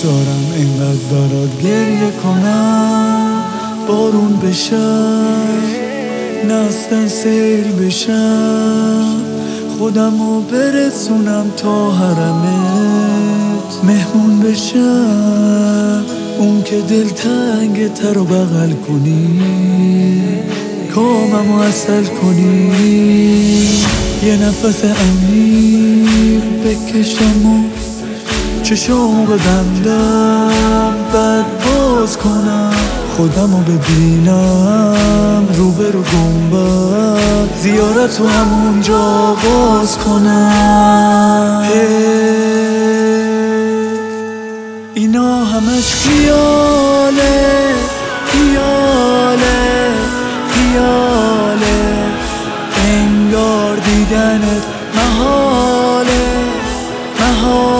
دارم اینقدر برات گریه کنم، بارون بشم نستن سیل بشم، خودمو برسونم تا حرمت مهمون بشم، اون که دلتنگ تر و بغل کنی، کاممو عسل کنی، یه نفس عمیق بکشم و چشامو ببندم، بعد باز کنم خودمو ببینم روبرو گنبد، زیارتو همونجا آغاز کنم. اینا همش خیاله خیاله خیاله، انگار دیدنت محاله محاله.